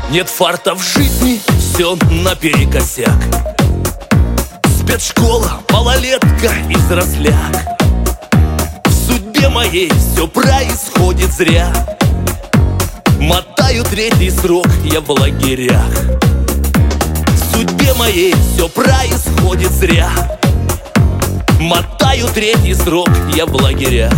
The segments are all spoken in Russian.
Нет фарта в жизни, все наперекосяк. Спецшкола, малолетка и взросляк. В судьбе моей все происходит зря. Мотаю третий срок я в лагерях. В судьбе моей все происходит зря. Мотаю третий срок я в лагерях.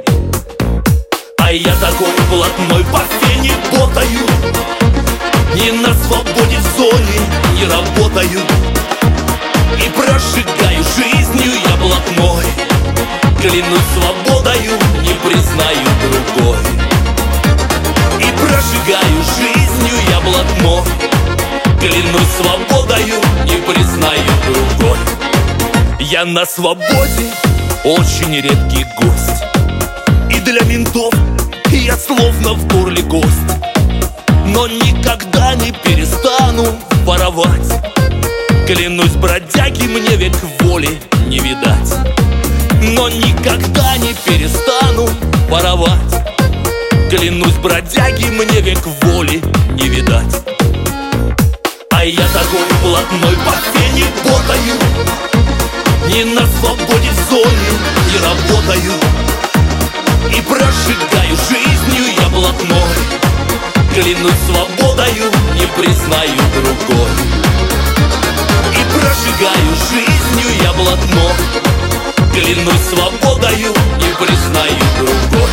А я такой блатной по фене ботаю. Не на свободе в зоне не работаю. И прожигаю жизнью я блатной. Клянусь свободою, не признаю другой. И прожигаю жизнью я блатной. Клянусь свободою, не признаю другой. Я на свободе очень редкий гость. И для ментов я словно в горле гость. Но никогда не перестану воровать. Клянусь, бродяги, мне век воли не видать. Но никогда не перестану воровать. Клянусь, бродяги, мне век воли не видать. А я такой блатной по фене ботаю. Не на свободе в зоне не работаю. И прожигаю жизнью я блатной. Клянусь свободою, не признаю другой. И прожигаю жизнью я блатной. Клянусь свободою, не признаю другой.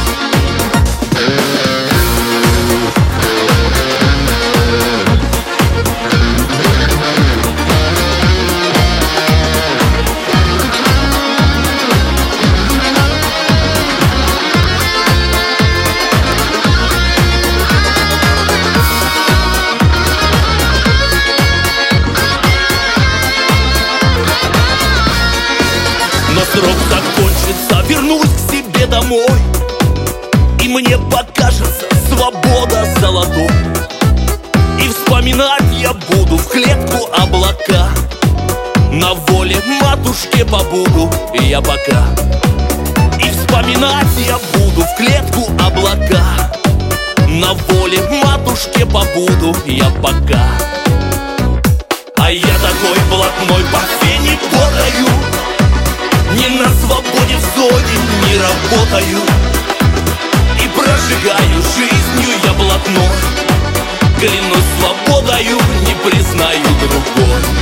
Но срок закончится, вернусь к себе домой. И мне покажется свобода золотой. И вспоминать я буду в клетку облака. На воле матушке побуду я пока. И вспоминать я буду в клетку облака. На воле матушке побуду я пока. А я такой блатной по фене ботаю. Не на свободе в зоне не работаю. И прожигаю жизнью я блатной. Клянусь свободою, не признаю другой.